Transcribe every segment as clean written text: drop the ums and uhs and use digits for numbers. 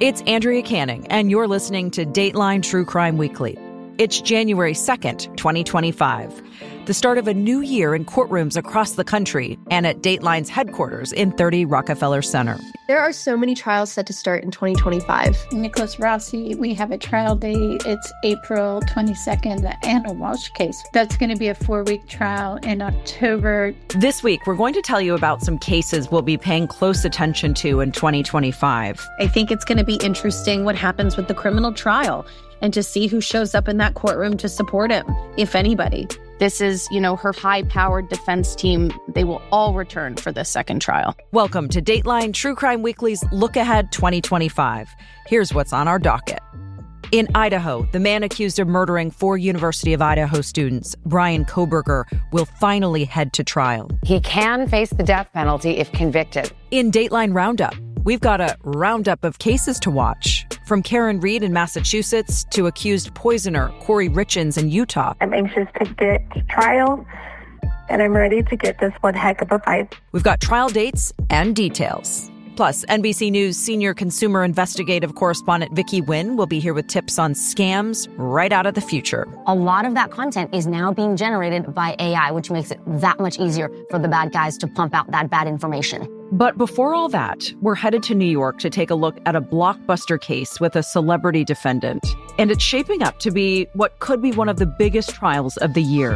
It's Andrea Canning, and you're listening to Dateline True Crime Weekly. It's January 2nd, 2025, the start of a new year in courtrooms across the country and at Dateline's headquarters in 30 Rockefeller Center. There are so many trials set to start in 2025. Nicholas Rossi, we have a trial date. It's April 22nd, the Anna Walsh case. That's going to be a 4-week trial in October. This week, we're going to tell you about some cases we'll be paying close attention to in 2025. I think it's going to be interesting what happens with the criminal trial and to see who shows up in that courtroom to support him, if anybody. This is, her high-powered defense team. They will all return for this second trial. Welcome to Dateline True Crime Weekly's Look Ahead 2025. Here's what's on our docket. In Idaho, the man accused of murdering 4 University of Idaho students, Bryan Kohberger, will finally head to trial. He can face the death penalty if convicted. In Dateline Roundup, we've got a roundup of cases to watch. From Karen Reed in Massachusetts to accused poisoner Corey Richins in Utah. I'm anxious to get to trial, and I'm ready to get this one heck of a fight. We've got trial dates and details. Plus, NBC News senior consumer investigative correspondent Vicky Nguyen will be here with tips on scams right out of the future. A lot of that content is now being generated by AI, which makes it that much easier for the bad guys to pump out that bad information. But before all that, we're headed to New York to take a look at a blockbuster case with a celebrity defendant. And it's shaping up to be what could be one of the biggest trials of the year.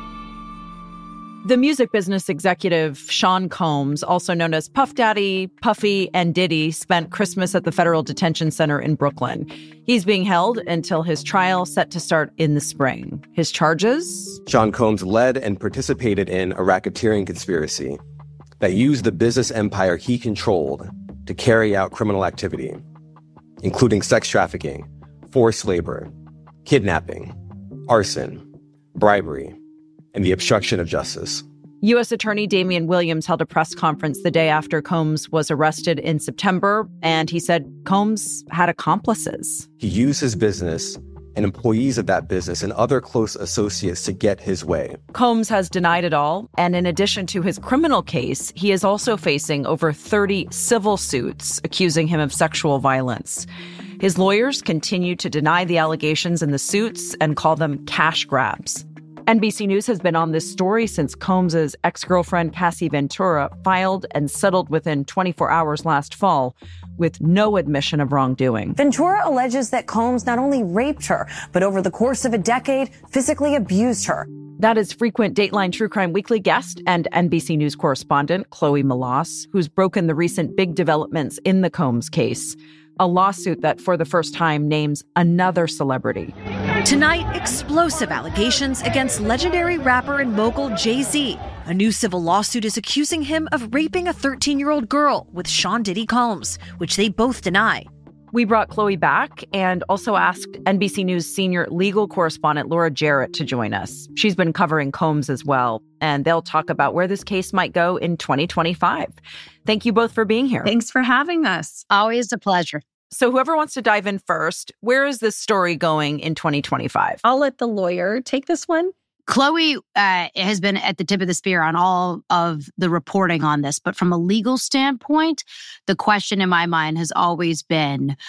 The music business executive Sean Combs, also known as Puff Daddy, Puffy, and Diddy, spent Christmas at the Federal Detention Center in Brooklyn. He's being held until his trial set to start in the spring. His charges? Sean Combs led and participated in a racketeering conspiracy that used the business empire he controlled to carry out criminal activity, including sex trafficking, forced labor, kidnapping, arson, bribery, and the obstruction of justice. U.S. Attorney Damian Williams held a press conference the day after Combs was arrested in September, and he said Combs had accomplices. He used his business and employees of that business and other close associates to get his way. Combs has denied it all, and in addition to his criminal case, he is also facing over 30 civil suits accusing him of sexual violence. His lawyers continue to deny the allegations in the suits and call them cash grabs. NBC News has been on this story since Combs' ex-girlfriend Cassie Ventura filed and settled within 24 hours last fall with no admission of wrongdoing. Ventura alleges that Combs not only raped her, but over the course of a decade, physically abused her. That is frequent Dateline True Crime Weekly guest and NBC News correspondent Chloe Melas, who's broken the recent big developments in the Combs case, a lawsuit that for the first time names another celebrity. Tonight, explosive allegations against legendary rapper and mogul Jay-Z. A new civil lawsuit is accusing him of raping a 13-year-old girl with Sean Diddy Combs, which they both deny. We brought Chloe back and also asked NBC News senior legal correspondent Laura Jarrett to join us. She's been covering Combs as well, and they'll talk about where this case might go in 2025. Thank you both for being here. Thanks for having us. Always a pleasure. So whoever wants to dive in first, where is this story going in 2025? I'll let the lawyer take this one. Chloe has been at the tip of the spear on all of the reporting on this. But from a legal standpoint, the question in my mind has always been,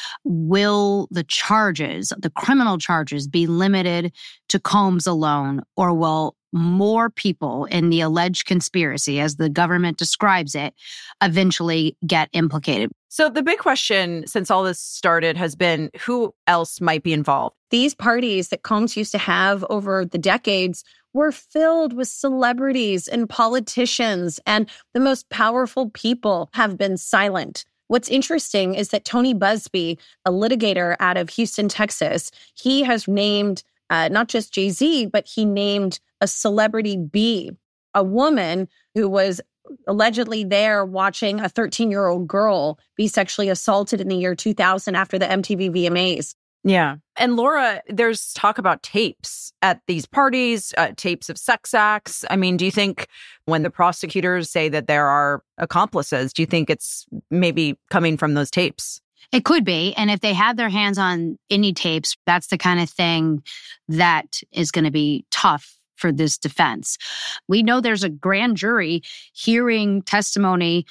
will the charges, the criminal charges, be limited to Combs alone, or will more people in the alleged conspiracy, as the government describes it, eventually get implicated? So the big question since all this started has been who else might be involved? These parties that Combs used to have over the decades were filled with celebrities and politicians, and the most powerful people have been silent. What's interesting is that Tony Busby, a litigator out of Houston, Texas, he has named not just Jay-Z, but he named a celebrity B, a woman who was allegedly there watching a 13-year-old girl be sexually assaulted in the year 2000 after the MTV VMAs. Yeah. And Laura, there's talk about tapes at these parties, tapes of sex acts. I mean, do you think when the prosecutors say that there are accomplices, do you think it's maybe coming from those tapes? It could be. And if they have their hands on any tapes, that's the kind of thing that is going to be tough for this defense. We know there's a grand jury hearing testimony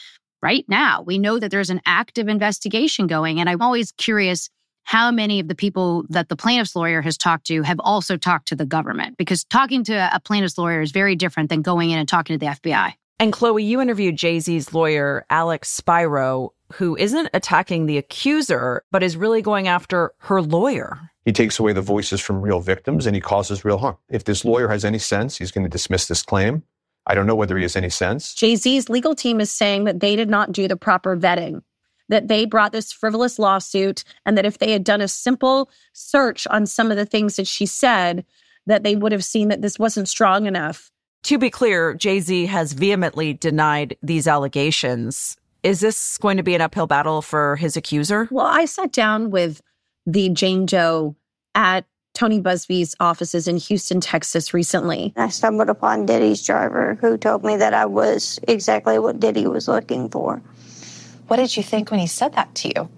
right now. We know that there's an active investigation going. And I'm always curious how many of the people that the plaintiff's lawyer has talked to have also talked to the government, because talking to a plaintiff's lawyer is very different than going in and talking to the FBI. And Chloe, you interviewed Jay-Z's lawyer, Alex Spiro, who isn't attacking the accuser, but is really going after her lawyer. He takes away the voices from real victims and he causes real harm. If this lawyer has any sense, he's going to dismiss this claim. I don't know whether he has any sense. Jay-Z's legal team is saying that they did not do the proper vetting, that they brought this frivolous lawsuit, and that if they had done a simple search on some of the things that she said, that they would have seen that this wasn't strong enough. To be clear, Jay-Z has vehemently denied these allegations. Is this going to be an uphill battle for his accuser? Well, I sat down with the Jane Doe at Tony Buzbee's offices in Houston, Texas recently. I stumbled upon Diddy's driver, who told me that I was exactly what Diddy was looking for. What did you think when he said that to you?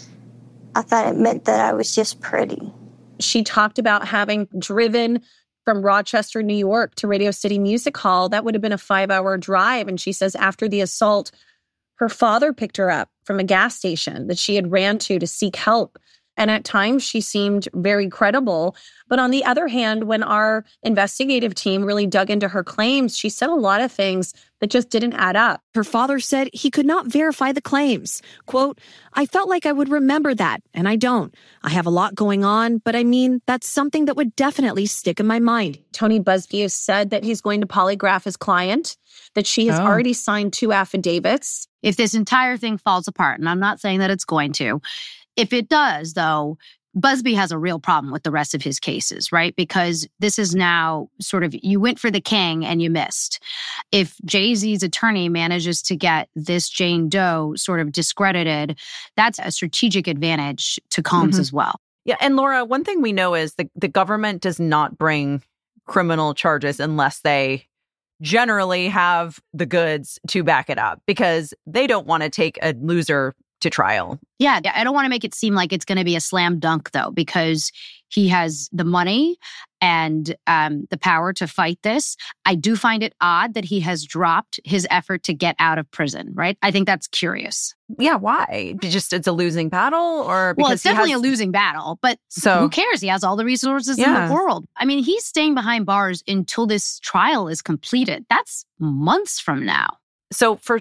I thought it meant that I was just pretty. She talked about having driven from Rochester, New York to Radio City Music Hall. That would have been a 5-hour drive. And she says after the assault, her father picked her up from a gas station that she had ran to seek help. And at times she seemed very credible. But on the other hand, when our investigative team really dug into her claims, she said a lot of things that just didn't add up. Her father said he could not verify the claims. Quote, "I felt like I would remember that, and I don't. I have a lot going on, but I mean, that's something that would definitely stick in my mind." Tony Buzbee has said that he's going to polygraph his client, that she has already signed 2 affidavits. If this entire thing falls apart, and I'm not saying that it's going to, if it does, though, Buzbee has a real problem with the rest of his cases, right? Because this is now sort of, you went for the king and you missed. If Jay-Z's attorney manages to get this Jane Doe sort of discredited, that's a strategic advantage to Combs as well. Yeah, and Laura, one thing we know is the government does not bring criminal charges unless they generally have the goods to back it up, because they don't want to take a loser to trial. Yeah, I don't want to make it seem like it's going to be a slam dunk, though, because he has the money and the power to fight this. I do find it odd that he has dropped his effort to get out of prison, right? I think that's curious. Yeah, why? Just it's a losing battle, or because well, it's definitely a losing battle, but who cares? He has all the resources in the world. I mean, he's staying behind bars until this trial is completed. That's months from now. So for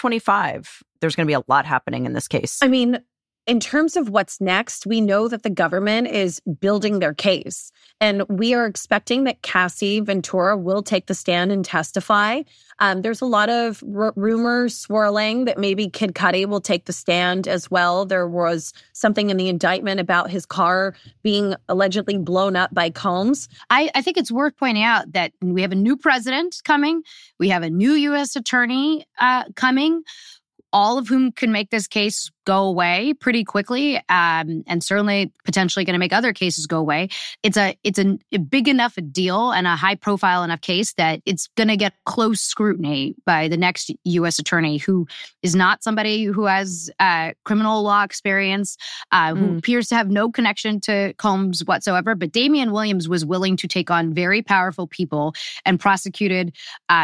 2025, there's going to be a lot happening in this case. I mean, in terms of what's next, we know that the government is building their case. And we are expecting that Cassie Ventura will take the stand and testify. There's a lot of rumors swirling that maybe Kid Cudi will take the stand as well. There was something in the indictment about his car being allegedly blown up by Combs. I think it's worth pointing out that we have a new president coming. We have a new U.S. attorney coming, all of whom can make this case go away pretty quickly, and certainly potentially going to make other cases go away. It's a big enough a deal and a high profile enough case that it's going to get close scrutiny by the next U.S. attorney, who is not somebody who has criminal law experience, who appears to have no connection to Combs whatsoever. But Damian Williams was willing to take on very powerful people and prosecuted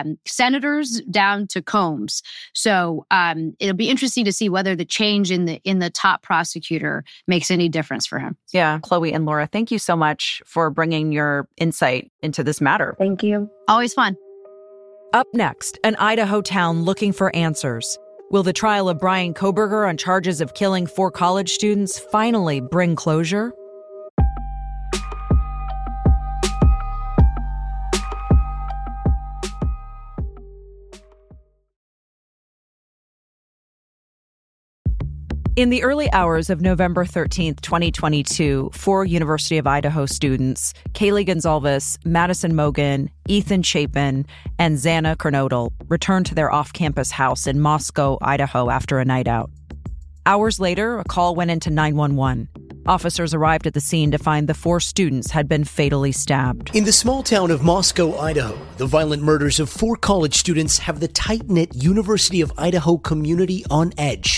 senators down to Combs. So it'll be interesting to see whether the change in the top prosecutor makes any difference for him. Yeah, Chloe and Laura, thank you so much for bringing your insight into this matter. Thank you. Always fun. Up next, an Idaho town looking for answers. Will the trial of Bryan Kohberger on charges of killing 4 college students finally bring closure? In the early hours of November 13th, 2022, 4 University of Idaho students, Kaylee Gonzalez, Madison Mogan, Ethan Chapin, and Xana Kernodle, returned to their off-campus house in Moscow, Idaho after a night out. Hours later, a call went into 911. Officers arrived at the scene to find the 4 students had been fatally stabbed. In the small town of Moscow, Idaho, the violent murders of 4 college students have the tight-knit University of Idaho community on edge.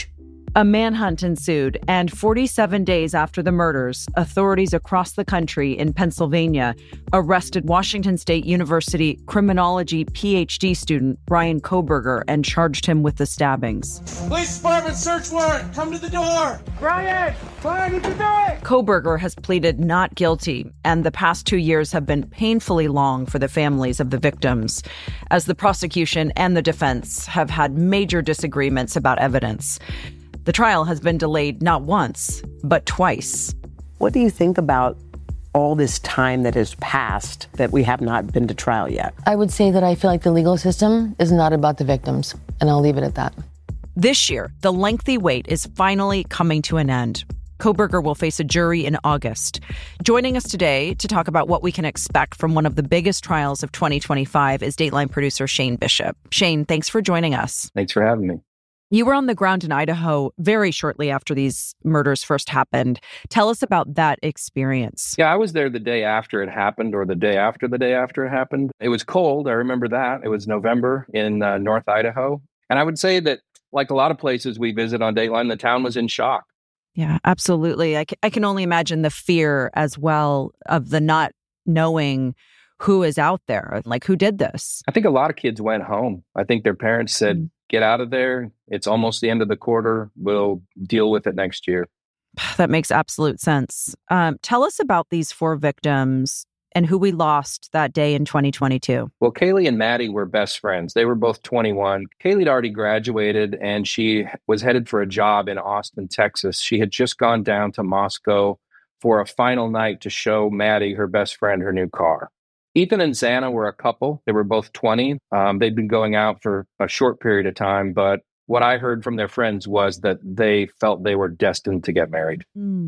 A manhunt ensued, and 47 days after the murders, authorities across the country in Pennsylvania arrested Washington State University criminology PhD student Bryan Kohberger and charged him with the stabbings. Police department search warrant! Come to the door! Bryan! Bryan, what you doing? Kohberger has pleaded not guilty, and the past 2 years have been painfully long for the families of the victims, as the prosecution and the defense have had major disagreements about evidence. The trial has been delayed not once, but twice. What do you think about all this time that has passed that we have not been to trial yet? I would say that I feel like the legal system is not about the victims, and I'll leave it at that. This year, the lengthy wait is finally coming to an end. Kohberger will face a jury in August. Joining us today to talk about what we can expect from one of the biggest trials of 2025 is Dateline producer Shane Bishop. Shane, thanks for joining us. Thanks for having me. You were on the ground in Idaho very shortly after these murders first happened. Tell us about that experience. Yeah, I was there the day after it happened, or the day after it happened. It was cold. I remember that. It was November in North Idaho. And I would say that, like a lot of places we visit on Dateline, the town was in shock. Yeah, absolutely. I can only imagine the fear as well of the not knowing who is out there, like who did this. I think a lot of kids went home. I think their parents said, get out of there. It's almost the end of the quarter. We'll deal with it next year. That makes absolute sense. Tell us about these 4 victims and who we lost that day in 2022. Well, Kaylee and Maddie were best friends. They were both 21. Kaylee had already graduated, and she was headed for a job in Austin, Texas. She had just gone down to Moscow for a final night to show Maddie, her best friend, her new car. Ethan and Xana were a couple. They were both 20. They'd been going out for a short period of time, but what I heard from their friends was that they felt they were destined to get married.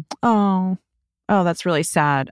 Oh, that's really sad.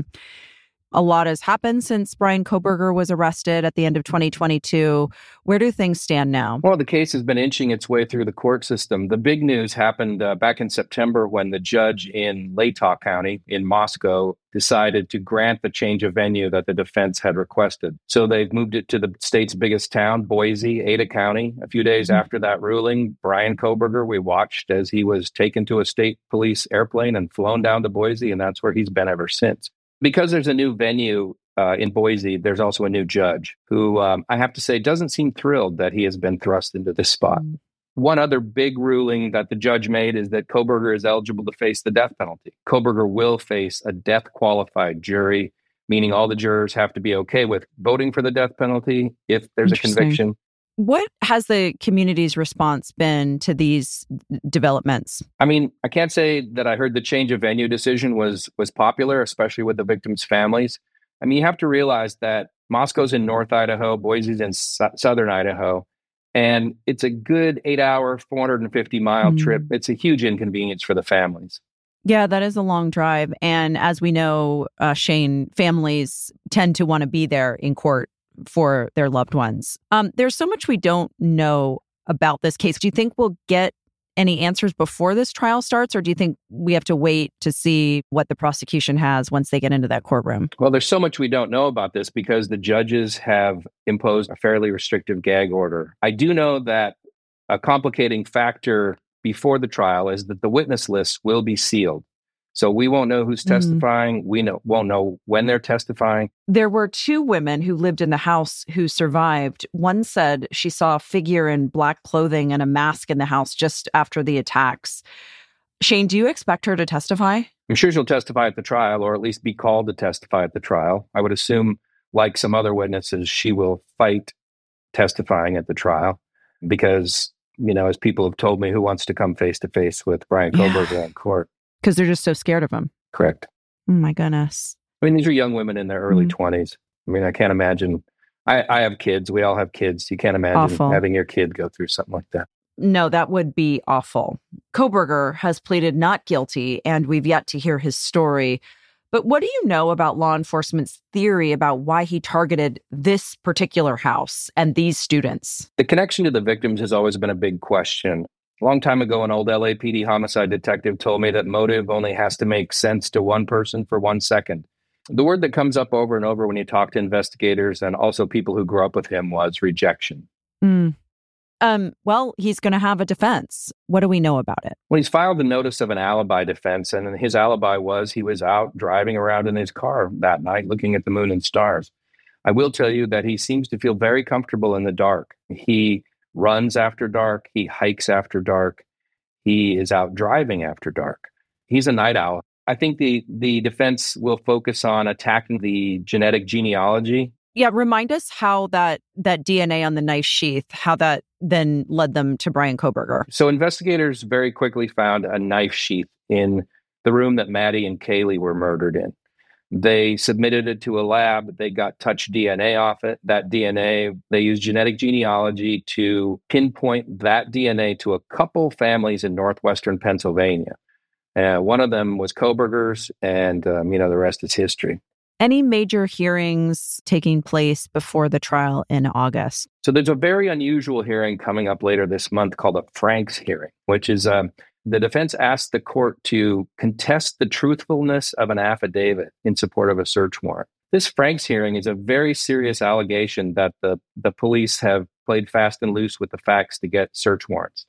A lot has happened since Bryan Kohberger was arrested at the end of 2022. Where do things stand now? Well, the case has been inching its way through the court system. The big news happened back in September when the judge in Latah County in Moscow decided to grant the change of venue that the defense had requested. So they've moved it to the state's biggest town, Boise, Ada County. A few days after that ruling, Bryan Kohberger, we watched as he was taken to a state police airplane and flown down to Boise, and that's where he's been ever since. Because there's a new venue in Boise, there's also a new judge who, I have to say, doesn't seem thrilled that he has been thrust into this spot. One other big ruling that the judge made is that Kohberger is eligible to face the death penalty. Kohberger will face a death-qualified jury, meaning all the jurors have to be okay with voting for the death penalty if there's a conviction. What has the community's response been to these developments? I mean, I can't say that I heard the change of venue decision was popular, especially with the victims' families. I mean, you have to realize that Moscow's in North Idaho, Boise's in Southern Idaho, and it's a good 8-hour, 450-mile trip. It's a huge inconvenience for the families. Yeah, that is a long drive. And as we know, Shane, families tend to want to be there in court for their loved ones. There's so much we don't know about this case. Do you think we'll get any answers before this trial starts, or do you think we have to wait to see what the prosecution has once they get into that courtroom? Well, there's so much we don't know about this because the judges have imposed a fairly restrictive gag order. I do know that a complicating factor before the trial is that the witness list will be sealed. So we won't know who's testifying. We won't know when they're testifying. There were 2 women who lived in the house who survived. One said she saw a figure in black clothing and a mask in the house just after the attacks. Shane, do you expect her to testify? I'm sure she'll testify at the trial, or at least be called to testify at the trial. I would assume, like some other witnesses, she will fight testifying at the trial because, you know, as people have told me, who wants to come face to face with Bryan Kohberger in court? Because they're just so scared of him. Correct. Oh, my goodness. I mean, these are young women in their early 20s. I mean, I can't imagine. I have kids. We all have kids. You can't imagine having your kid go through something like that. No, that would be awful. Kohberger has pleaded not guilty, and we've yet to hear his story. But what do you know about law enforcement's theory about why he targeted this particular house and these students? The connection to the victims has always been a big question. A long time ago, an old LAPD homicide detective told me that motive only has to make sense to one person for 1 second. The word that comes up over and over when you talk to investigators and also people who grew up with him was rejection. well, he's going to have a defense. What do we know about it? Well, he's filed a notice of an alibi defense, and his alibi was he was out driving around in his car that night looking at the moon and stars. I will tell you that he seems to feel very comfortable in the dark. He runs after dark. He hikes after dark. He is out driving after dark. He's a night owl. I think the defense will focus on attacking the genetic genealogy. Yeah, remind us how that DNA on the knife sheath, how that then led them to Bryan Kohberger. So investigators very quickly found a knife sheath in the room that Maddie and Kaylee were murdered in. They submitted it to a lab. They got touch DNA off it. That DNA, they used genetic genealogy to pinpoint that DNA to a couple families in northwestern Pennsylvania. One of them was Kohberger's, and the rest is history. Any major hearings taking place before the trial in August? So there's a very unusual hearing coming up later this month called a Franks hearing, which is the defense asked the court to contest the truthfulness of an affidavit in support of a search warrant. This Franks hearing is a very serious allegation that the police have played fast and loose with the facts to get search warrants.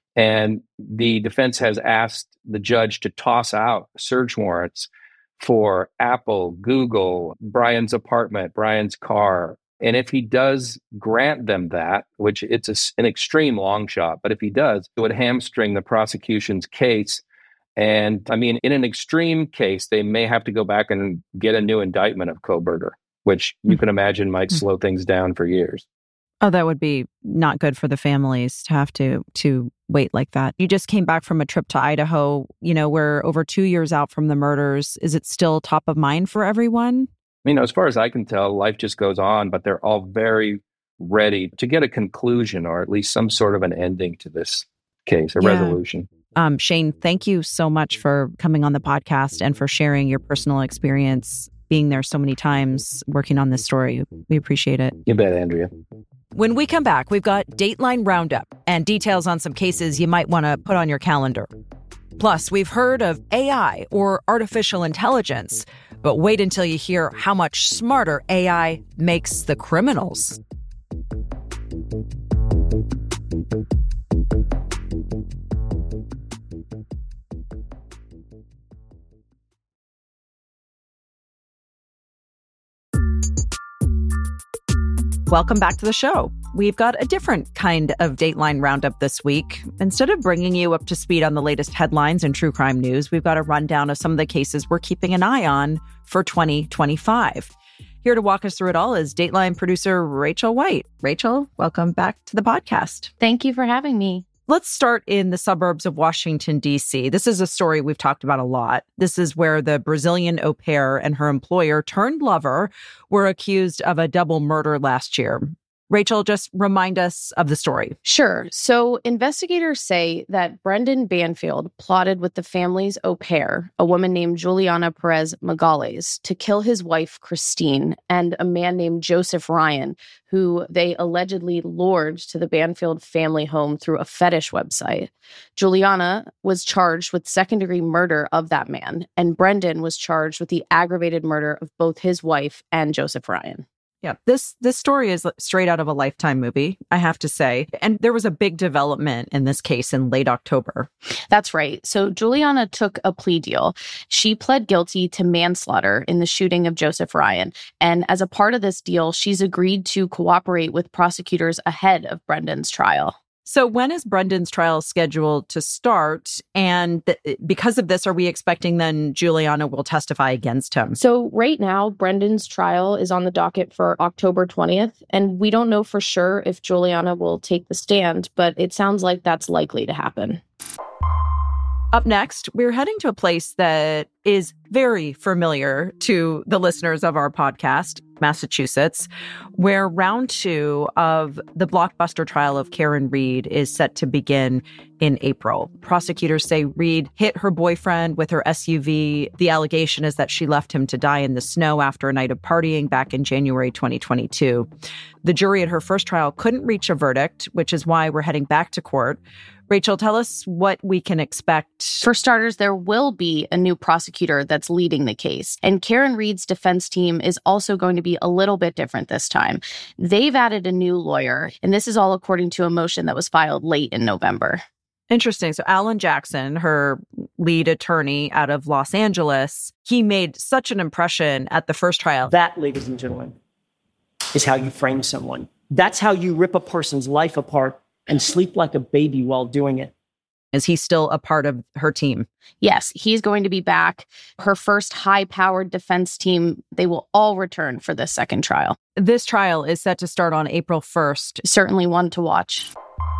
And the defense has asked the judge to toss out search warrants for Apple, Google, Brian's apartment, Brian's car. And if he does grant them that, which it's an extreme long shot, but if he does, it would hamstring the prosecution's case. And in an extreme case, they may have to go back and get a new indictment of Kohberger, which you can imagine might slow things down for years. Oh, that would be not good for the families to have to wait like that. You just came back from a trip to Idaho. We're over 2 years out from the murders. Is it still top of mind for everyone? As far as I can tell, life just goes on, but they're all very ready to get a conclusion or at least some sort of an ending to this case, a resolution. Shane, thank you so much for coming on the podcast and for sharing your personal experience, being there so many times, working on this story. We appreciate it. You bet, Andrea. When we come back, we've got Dateline Roundup and details on some cases you might want to put on your calendar. Plus, we've heard of AI or artificial intelligence, but wait until you hear how much smarter AI makes the criminals. Welcome back to the show. We've got a different kind of Dateline Roundup this week. Instead of bringing you up to speed on the latest headlines and true crime news, we've got a rundown of some of the cases we're keeping an eye on for 2025. Here to walk us through it all is Dateline producer Rachel White. Rachel, welcome back to the podcast. Thank you for having me. Let's start in the suburbs of Washington, D.C. This is a story we've talked about a lot. This is where the Brazilian au pair and her employer turned lover were accused of a double murder last year. Rachel, just remind us of the story. Sure. So investigators say that Brendan Banfield plotted with the family's au pair, a woman named Juliana Perez Magalhães, to kill his wife, Christine, and a man named Joseph Ryan, who they allegedly lured to the Banfield family home through a fetish website. Juliana was charged with second-degree murder of that man, and Brendan was charged with the aggravated murder of both his wife and Joseph Ryan. Yeah, this story is straight out of a Lifetime movie, I have to say. And there was a big development in this case in late October. That's right. So Juliana took a plea deal. She pled guilty to manslaughter in the shooting of Joseph Ryan. And as a part of this deal, she's agreed to cooperate with prosecutors ahead of Brendan's trial. So when is Brendan's trial scheduled to start? And because of this, are we expecting then Juliana will testify against him? So right now, Brendan's trial is on the docket for October 20th. And we don't know for sure if Juliana will take the stand, but it sounds like that's likely to happen. Up next, we're heading to a place that is very familiar to the listeners of our podcast, Massachusetts, where round 2 of the blockbuster trial of Karen Read is set to begin in April. Prosecutors say Read hit her boyfriend with her SUV. The allegation is that she left him to die in the snow after a night of partying back in January 2022. The jury at her first trial couldn't reach a verdict, which is why we're heading back to court. Rachel, tell us what we can expect. For starters, there will be a new prosecutor that's leading the case. And Karen Reed's defense team is also going to be a little bit different this time. They've added a new lawyer, and this is all according to a motion that was filed late in November. Interesting. So Alan Jackson, her lead attorney out of Los Angeles, he made such an impression at the first trial. That, ladies and gentlemen, is how you frame someone. That's how you rip a person's life apart and sleep like a baby while doing it. Is he still a part of her team? Yes, he's going to be back. Her first high-powered defense team, they will all return for this second trial. This trial is set to start on April 1st. Certainly one to watch.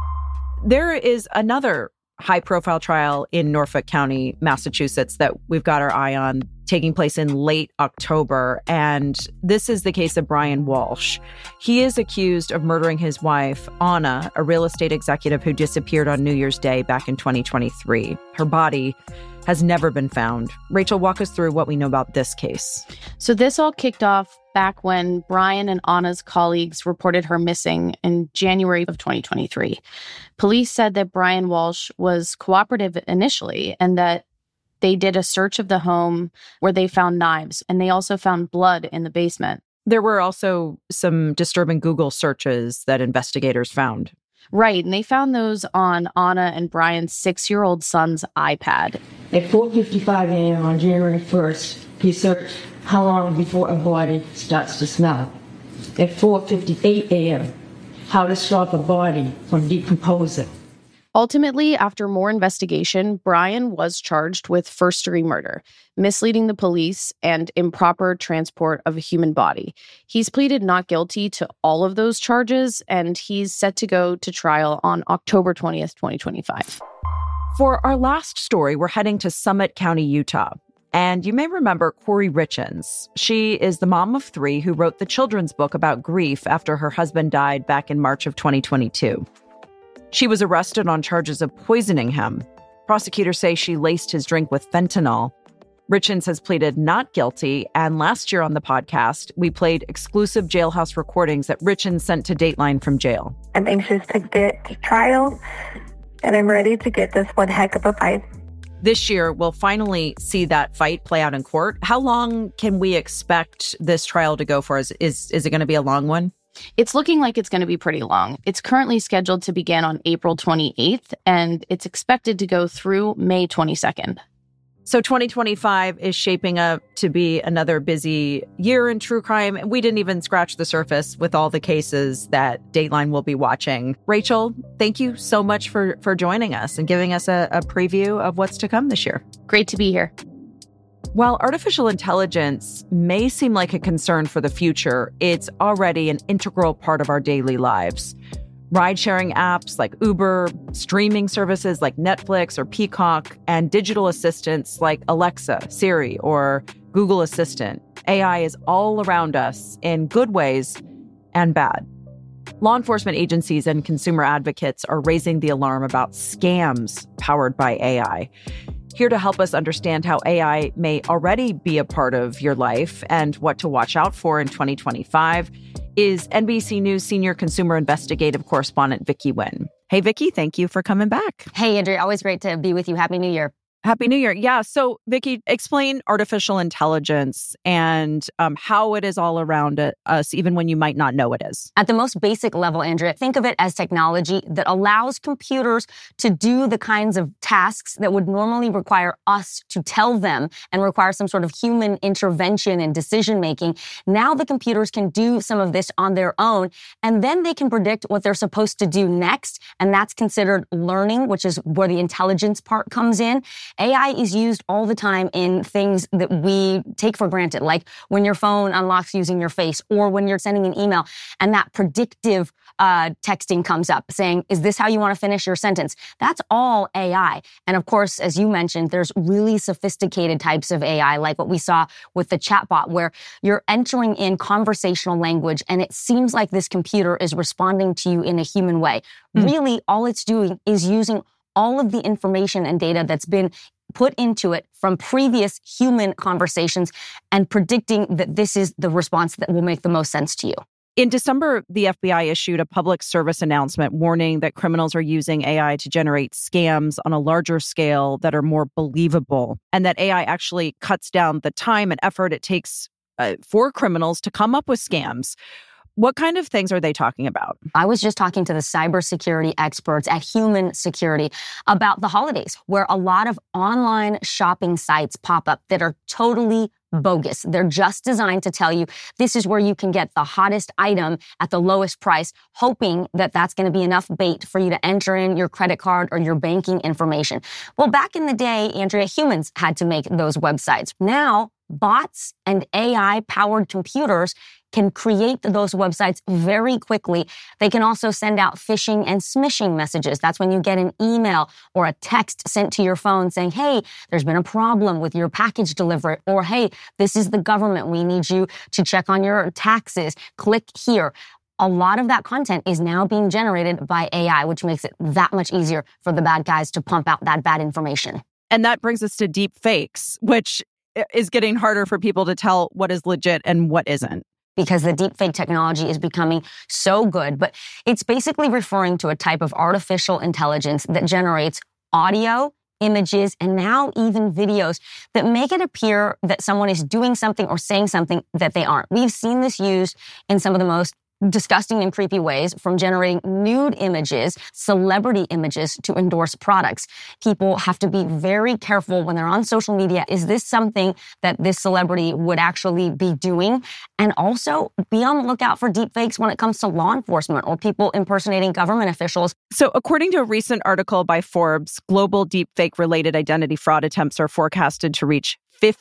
There is another high-profile trial in Norfolk County, Massachusetts, that we've got our eye on, taking place in late October. And this is the case of Brian Walsh. He is accused of murdering his wife, Anna, a real estate executive who disappeared on New Year's Day back in 2023. Her body has never been found. Rachel, walk us through what we know about this case. So this all kicked off back when Brian and Anna's colleagues reported her missing in January of 2023. Police said that Brian Walsh was cooperative initially and that they did a search of the home where they found knives, and they also found blood in the basement. There were also some disturbing Google searches that investigators found. Right, and they found those on Anna and Brian's 6-year-old son's iPad. At 4:55 a.m. on January 1st, he searched how long before a body starts to smell. At 4:58 a.m., how to stop a body from decomposing. Ultimately, after more investigation, Brian was charged with first-degree murder, misleading the police, and improper transport of a human body. He's pleaded not guilty to all of those charges, and he's set to go to trial on October 20th, 2025. For our last story, we're heading to Summit County, Utah. And you may remember Corey Richins. She is the mom of 3 who wrote the children's book about grief after her husband died back in March of 2022. She was arrested on charges of poisoning him. Prosecutors say she laced his drink with fentanyl. Richins has pleaded not guilty, and last year on the podcast, we played exclusive jailhouse recordings that Richins sent to Dateline from jail. I'm anxious to get to trial, and I'm ready to get this one heck of a fight. This year, we'll finally see that fight play out in court. How long can we expect this trial to go for? Is it going to be a long one? It's looking like it's going to be pretty long. It's currently scheduled to begin on April 28th, and it's expected to go through May 22nd. So 2025 is shaping up to be another busy year in true crime. We didn't even scratch the surface with all the cases that Dateline will be watching. Rachel, thank you so much for joining us and giving us a preview of what's to come this year. Great to be here. While artificial intelligence may seem like a concern for the future, it's already an integral part of our daily lives. Ride-sharing apps like Uber, streaming services like Netflix or Peacock, and digital assistants like Alexa, Siri, or Google Assistant. AI is all around us in good ways and bad. Law enforcement agencies and consumer advocates are raising the alarm about scams powered by AI. Here to help us understand how AI may already be a part of your life and what to watch out for in 2025 is NBC News senior consumer investigative correspondent Vicky Nguyen. Hey, Vicky, thank you for coming back. Hey, Andrea, always great to be with you. Happy New Year. Happy New Year. Yeah. So, Vicky, explain artificial intelligence and how it is all around us, even when you might not know it is. At the most basic level, Andrea, think of it as technology that allows computers to do the kinds of tasks that would normally require us to tell them and require some sort of human intervention and decision-making. Now the computers can do some of this on their own, and then they can predict what they're supposed to do next, and that's considered learning, which is where the intelligence part comes in. AI is used all the time in things that we take for granted, like when your phone unlocks using your face or when you're sending an email and that predictive texting comes up saying, is this how you want to finish your sentence? That's all AI. And of course, as you mentioned, there's really sophisticated types of AI, like what we saw with the chatbot, where you're entering in conversational language and it seems like this computer is responding to you in a human way. Really, all it's doing is using all of the information and data that's been put into it from previous human conversations and predicting that this is the response that will make the most sense to you. In December, the FBI issued a public service announcement warning that criminals are using AI to generate scams on a larger scale that are more believable, and that AI actually cuts down the time and effort it takes for criminals to come up with scams. What kind of things are they talking about? I was just talking to the cybersecurity experts at Human Security about the holidays, where a lot of online shopping sites pop up that are totally bogus. They're just designed to tell you this is where you can get the hottest item at the lowest price, hoping that that's going to be enough bait for you to enter in your credit card or your banking information. Well, back in the day, Andrea, humans had to make those websites. Now, bots and AI-powered computers can create those websites very quickly. They can also send out phishing and smishing messages. That's when you get an email or a text sent to your phone saying, hey, there's been a problem with your package delivery, or hey, this is the government. We need you to check on your taxes. Click here. A lot of that content is now being generated by AI, which makes it that much easier for the bad guys to pump out that bad information. And that brings us to deep fakes, which is getting harder for people to tell what is legit and what isn't. Because the deepfake technology is becoming so good, but it's basically referring to a type of artificial intelligence that generates audio, images, and now even videos that make it appear that someone is doing something or saying something that they aren't. We've seen this used in some of the most disgusting and creepy ways, from generating nude images, celebrity images to endorse products. People have to be very careful when they're on social media. Is this something that this celebrity would actually be doing? And also be on the lookout for deepfakes when it comes to law enforcement or people impersonating government officials. So according to a recent article by Forbes, global deepfake-related identity fraud attempts are forecasted to reach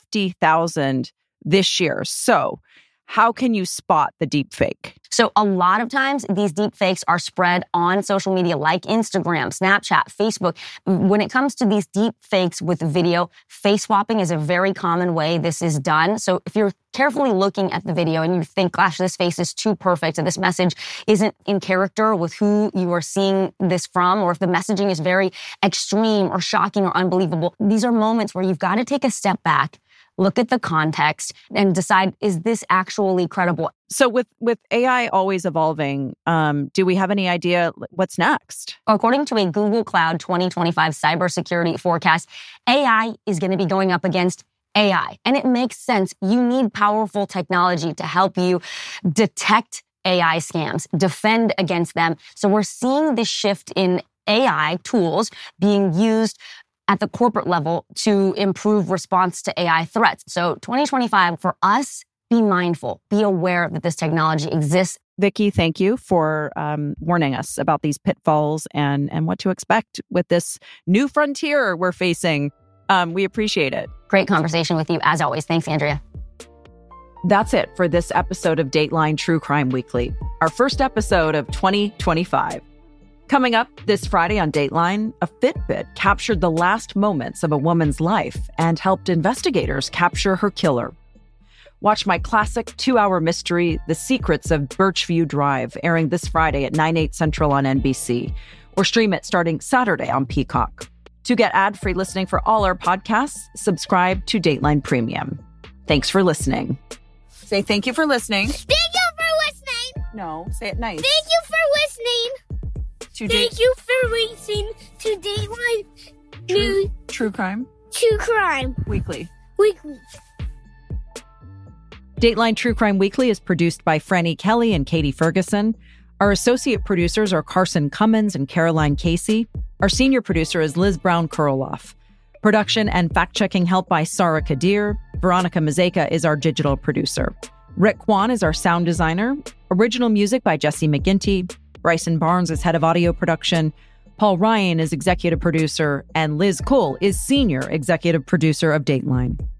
50,000 this year. So how can you spot the deepfake? So a lot of times these deepfakes are spread on social media like Instagram, Snapchat, Facebook. When it comes to these deepfakes with video, face swapping is a very common way this is done. So if you're carefully looking at the video and you think, gosh, this face is too perfect and this message isn't in character with who you are seeing this from, or if the messaging is very extreme or shocking or unbelievable, these are moments where you've got to take a step back, look at the context, and decide, is this actually credible? So with AI always evolving, do we have any idea what's next? According to a Google Cloud 2025 cybersecurity forecast, AI is going to be going up against AI. And it makes sense. You need powerful technology to help you detect AI scams, defend against them. So we're seeing this shift in AI tools being used at the corporate level to improve response to AI threats. So 2025, for us, be mindful, be aware that this technology exists. Vicki, thank you for warning us about these pitfalls and what to expect with this new frontier we're facing. We appreciate it. Great conversation with you, as always. Thanks, Andrea. That's it for this episode of Dateline True Crime Weekly, our first episode of 2025. Coming up this Friday on Dateline, a Fitbit captured the last moments of a woman's life and helped investigators capture her killer. Watch my classic 2-hour mystery, The Secrets of Birchview Drive, airing this Friday at 9/8 Central on NBC, or stream it starting Saturday on Peacock. To get ad-free listening for all our podcasts, subscribe to Dateline Premium. Thanks for listening. Say thank you for listening. Thank you for listening. No, say it nice. Thank you for listening. Thank you for listening to Dateline True Crime Weekly. Dateline True Crime Weekly is produced by Franny Kelly and Katie Ferguson. Our associate producers are Carson Cummins and Caroline Casey. Our senior producer is Liz Brown-Kurloff. Production and fact-checking help by Sarah Kadir. Veronica Mazeka is our digital producer. Rick Kwan is our sound designer. Original music by Jesse McGinty. Bryson Barnes is head of audio production. Paul Ryan is executive producer. And Liz Cole is senior executive producer of Dateline.